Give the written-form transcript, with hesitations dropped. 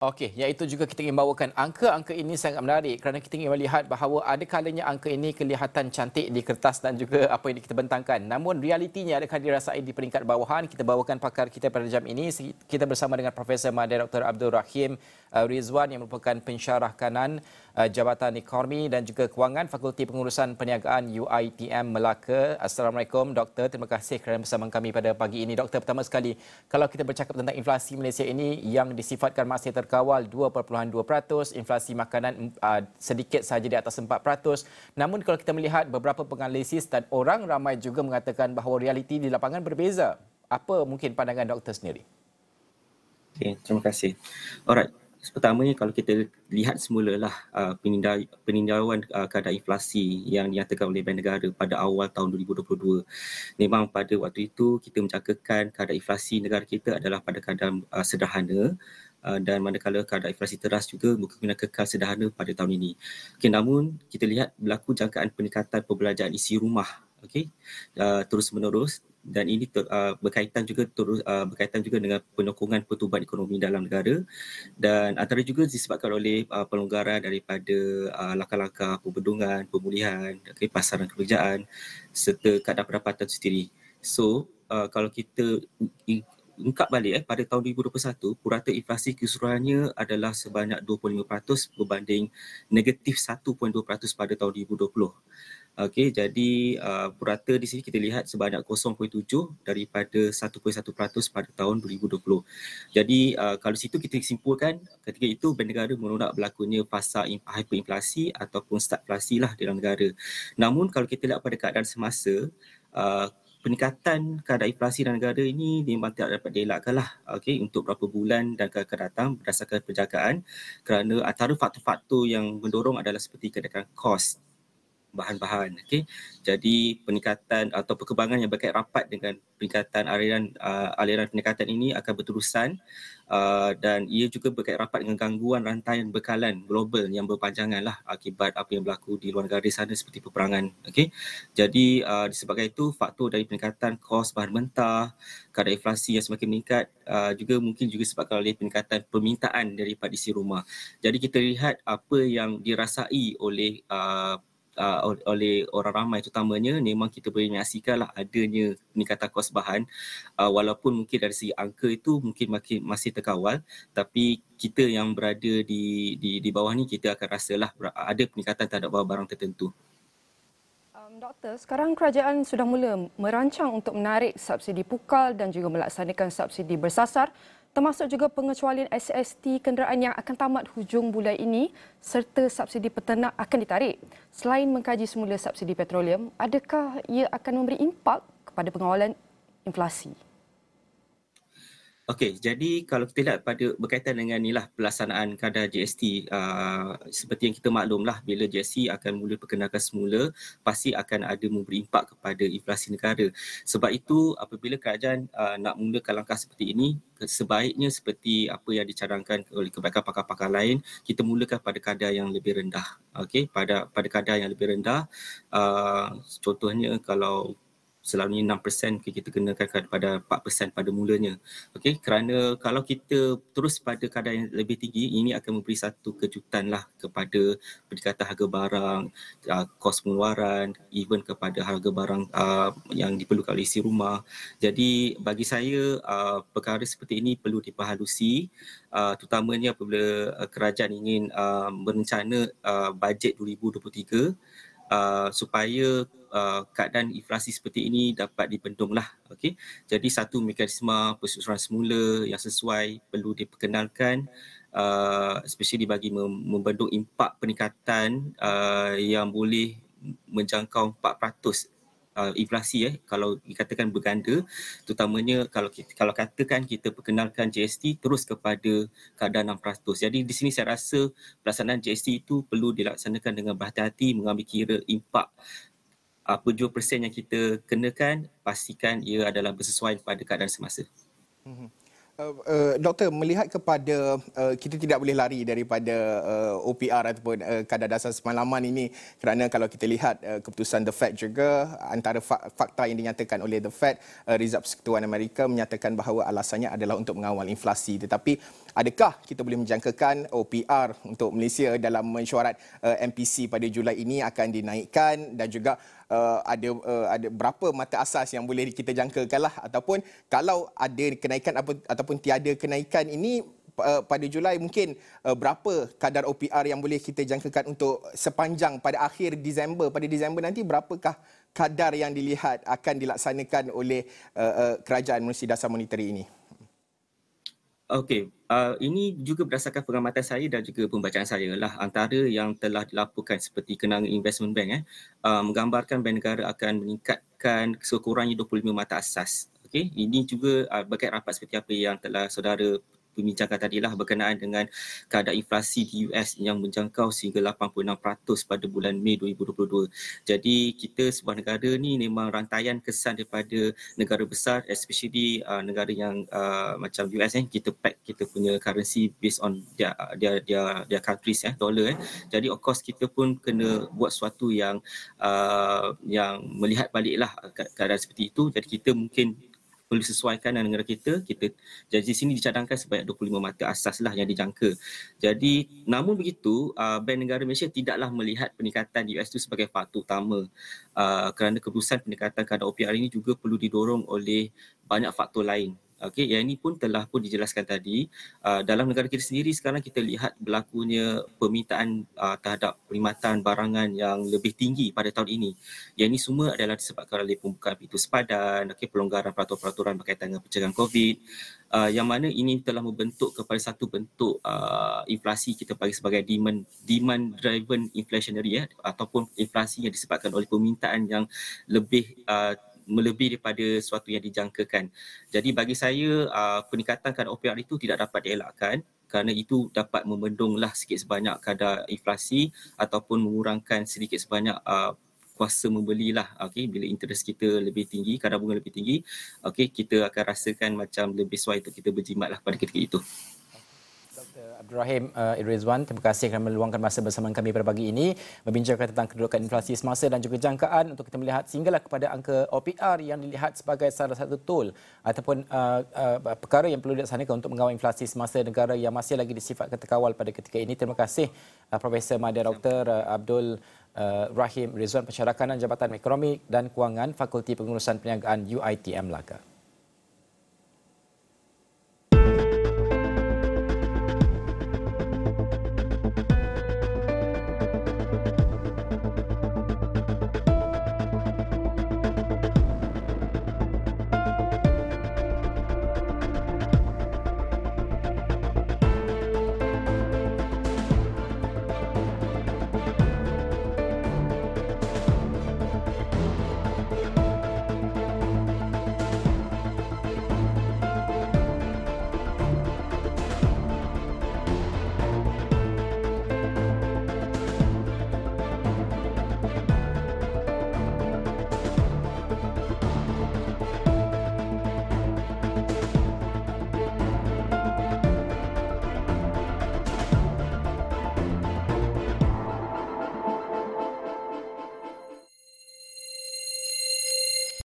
Okey, iaitu juga kita ingin bawakan angka-angka ini sangat menarik kerana kita ingin melihat bahawa ada kalanya angka ini kelihatan cantik di kertas dan juga apa yang kita bentangkan. Namun realitinya adakah dirasai di peringkat bawahan? Kita bawakan pakar kita pada jam ini. Kita bersama dengan Profesor Madya Dr. Abdul Rahim Rizwan yang merupakan pensyarah kanan Jabatan Ekonomi dan juga Kewangan Fakulti Pengurusan Perniagaan UiTM Melaka. Assalamualaikum Doktor, terima kasih kerana bersama kami pada pagi ini. Doktor, pertama sekali, kalau kita bercakap tentang inflasi Malaysia ini yang disifatkan masih terkawal 2.2%, inflasi makanan sedikit sahaja di atas 4%. Namun kalau kita melihat beberapa penganalisis dan orang ramai juga mengatakan bahawa realiti di lapangan berbeza. Apa mungkin pandangan doktor sendiri? Okay, terima kasih. Alright. Pertamanya kalau kita lihat semulalah peninjauan keadaan inflasi yang dinyatakan oleh Bank Negara pada awal tahun 2022. Memang pada waktu itu kita menjangkakan keadaan inflasi negara kita adalah pada keadaan sederhana, dan manakala keadaan inflasi teras juga mungkin kekal sederhana pada tahun ini. Okay, namun kita lihat berlaku jangkaan peningkatan perbelanjaan isi rumah, terus menerus, dan ini berkaitan juga dengan penyokongan pertumbuhan ekonomi dalam negara, dan antara juga disebabkan oleh pelonggaran daripada langkah-langkah pembendungan, pemulihan, pasaran kerjaan serta kadar pendapatan itu sendiri. So kalau kita ungkap balik pada tahun 2021, purata inflasi keseluruhannya adalah sebanyak 25% berbanding negatif 1.2% pada tahun 2020. Okey, jadi purata di sini kita lihat sebanyak 0.7 daripada 1.1% pada tahun 2020. Jadi kalau situ kita simpulkan ketika itu Bank Negara menolak berlakunya fasa hyperinflasi ataupun stagflasi lah dalam negara. Namun kalau kita lihat pada keadaan semasa, peningkatan kadar inflasi dalam negara ini memang tidak dapat dielakkan lah, untuk beberapa bulan dan akan datang berdasarkan penjagaan, kerana antara faktor-faktor yang mendorong adalah seperti kenaikan kos bahan-bahan. Jadi peningkatan atau perkembangan yang berkait rapat dengan peningkatan aliran peningkatan ini akan berterusan, dan ia juga berkait rapat dengan gangguan rantaian bekalan global yang berpanjangan lah akibat apa yang berlaku di luar negara di sana seperti peperangan. Jadi disebabkan itu faktor dari peningkatan kos bahan mentah, kadar inflasi yang semakin meningkat juga mungkin juga disebabkan oleh peningkatan permintaan daripada isi rumah. Jadi kita lihat apa yang dirasai oleh orang ramai, terutamanya memang kita boleh menyaksikanlah adanya peningkatan kos bahan, walaupun mungkin dari segi angka itu mungkin masih terkawal, tapi kita yang berada di bawah ni kita akan rasalah ada peningkatan terhadap barang tertentu. Doktor, sekarang kerajaan sudah mula merancang untuk menarik subsidi pukal dan juga melaksanakan subsidi bersasar, termasuk juga pengecualian SST kenderaan yang akan tamat hujung bulan ini serta subsidi peternak akan ditarik. Selain mengkaji semula subsidi petroleum, adakah ia akan memberi impak kepada pengawalan inflasi? Okey, jadi kalau kita lihat berkaitan dengan inilah pelaksanaan kadar GST, seperti yang kita maklumlah, bila GST akan mula perkenalkan semula, pasti akan ada memberi impak kepada inflasi negara. Sebab itu apabila kerajaan nak mulakan langkah seperti ini, sebaiknya seperti apa yang dicadangkan oleh kebanyakan pakar-pakar lain, kita mulakan pada kadar yang lebih rendah. Pada kadar yang lebih rendah, contohnya kalau selalunya 6% kita kenakan pada 4% pada mulanya. Kerana kalau kita terus pada kadar yang lebih tinggi, ini akan memberi satu kejutan lah kepada peningkatan harga barang, kos pengeluaran, even kepada harga barang yang diperlukan oleh isi rumah. Jadi bagi saya perkara seperti ini perlu diperhalusi, terutamanya apabila kerajaan ingin merencana bajet 2023, supaya keadaan inflasi seperti ini dapat dibendunglah. Jadi satu mekanisme persusuran semula yang sesuai perlu diperkenalkan, especially bagi membendung impak peningkatan yang boleh menjangkau 4% inflasi, kalau dikatakan berganda, terutamanya kalau katakan kita perkenalkan GST terus kepada kadar 6%. Jadi di sini saya rasa pelaksanaan GST itu perlu dilaksanakan dengan berhati-hati, mengambil kira impak apa jua persen yang kita kenakan, pastikan ia adalah bersesuaian pada keadaan semasa. Doktor, melihat kepada kita tidak boleh lari daripada OPR ataupun kadar dasar semalaman ini, kerana kalau kita lihat keputusan The Fed juga, antara fakta yang dinyatakan oleh The Fed, Reserve Persekutuan Amerika menyatakan bahawa alasannya adalah untuk mengawal inflasi. Tetapi adakah kita boleh menjangkakan OPR untuk Malaysia dalam mesyuarat MPC pada Julai ini akan dinaikkan, dan juga ada berapa mata asas yang boleh kita jangkakanlah, ataupun kalau ada kenaikan ataupun tiada kenaikan ini pada Julai, mungkin berapa kadar OPR yang boleh kita jangkakan untuk sepanjang pada akhir Disember. Pada Disember nanti berapakah kadar yang dilihat akan dilaksanakan oleh Kerajaan Malaysia Dasar Monetary ini? Okey, ini juga berdasarkan pengamatan saya dan juga pembacaan saya lah. Antara yang telah dilaporkan seperti kenanga investment bank menggambarkan Bank Negara akan meningkatkan sekurang-kurangnya 25 mata asas. Okey, ini juga berkait rapat seperti apa yang telah saudara pembincangkan tadilah berkenaan dengan kadar inflasi di US yang menjangkau sehingga 86% pada bulan Mei 2022. Jadi kita sebuah negara ni memang rantaian kesan daripada negara besar, especially negara yang macam US kita pack kita punya currency based on their countries dollar Jadi of course kita pun kena buat sesuatu yang melihat baliklah keadaan seperti itu. Jadi kita mungkin perlu sesuaikan dengan negara kita. Jadi di sini dicadangkan sebanyak 25 mata asas lah yang dijangka. Jadi namun begitu, Bank Negara Malaysia tidaklah melihat peningkatan US itu sebagai faktor utama, kerana keputusan peningkatan kadar OPR ini juga perlu didorong oleh banyak faktor lain. Okey, yang ini pun telah pun dijelaskan tadi. Dalam negara kita sendiri sekarang kita lihat berlakunya permintaan terhadap perkhidmatan barangan yang lebih tinggi pada tahun ini. Yang ini semua adalah disebabkan oleh pembukaan pintu sepadan, pelonggaran peraturan-peraturan berkaitan dengan pencegahan COVID, yang mana ini telah membentuk kepada satu bentuk inflasi kita bagi sebagai demand driven inflationary ataupun inflasi yang disebabkan oleh permintaan yang lebih melebihi daripada sesuatu yang dijangkakan. Jadi bagi saya peningkatan kadar OPR itu tidak dapat dielakkan kerana itu dapat membendunglah sikit sebanyak kadar inflasi ataupun mengurangkan sedikit sebanyak kuasa membelilah. Bila interest kita lebih tinggi, kadar bunga lebih tinggi, kita akan rasakan macam lebih sesuai untuk kita berjimatlah pada ketika itu. Dr. Abdul Rahim Rizwan, terima kasih kerana meluangkan masa bersama kami pada pagi ini membincangkan tentang kedudukan inflasi semasa dan juga jangkaan untuk kita melihat sehinggalah kepada angka OPR yang dilihat sebagai salah satu tool ataupun perkara yang perlu dilaksanakan untuk mengawal inflasi semasa negara yang masih lagi disifatkan terkawal pada ketika ini. Terima kasih Profesor Madya Dr. Abdul Rahim Rizwan, Pensyarah Kanan Jabatan Ekonomi dan Kewangan, Fakulti Pengurusan Perniagaan UiTM Melaka.